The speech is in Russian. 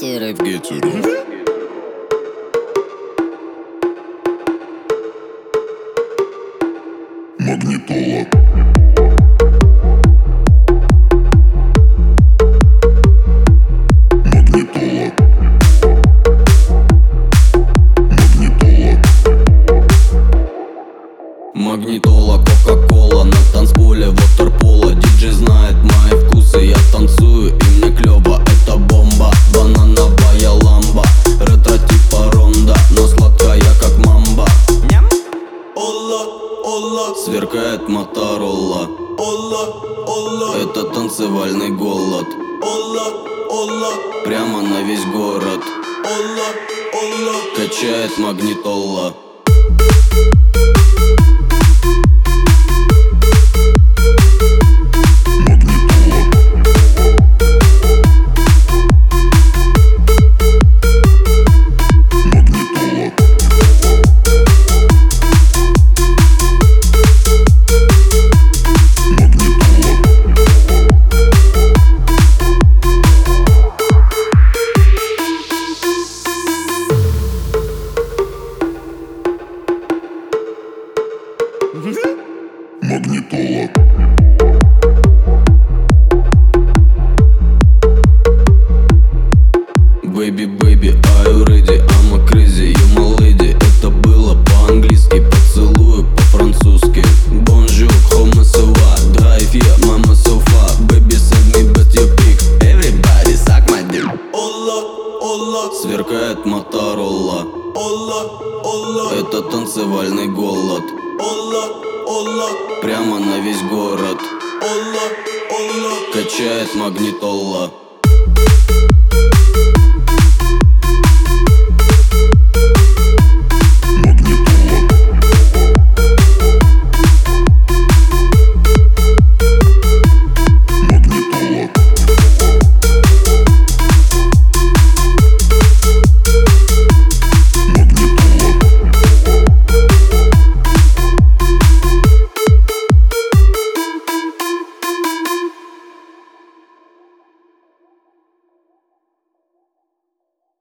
Гетеры. Магнитола. Магнитола, кока-кола на танцполе ватерпола. Диджей знает мои вкусы, я танцую и мне клёво. Это бомба, банановая ламба. Ретро типа ронда, но сладкая как мамба. Сверкает Моторола. Это танцевальный голод. Прямо на весь город. Качает магнитола. Магнитола. Baby, baby, are you ready? I'm a crazy, you my lady. Это было по-английски, поцелую по-французски. Bonjour, comment ça va? Drive here, mama so far. Baby, send me best your pic. Everybody suck my dick. Сверкает Моторола. Это танцевальный голод. Прямо на весь город. Качает магнитола.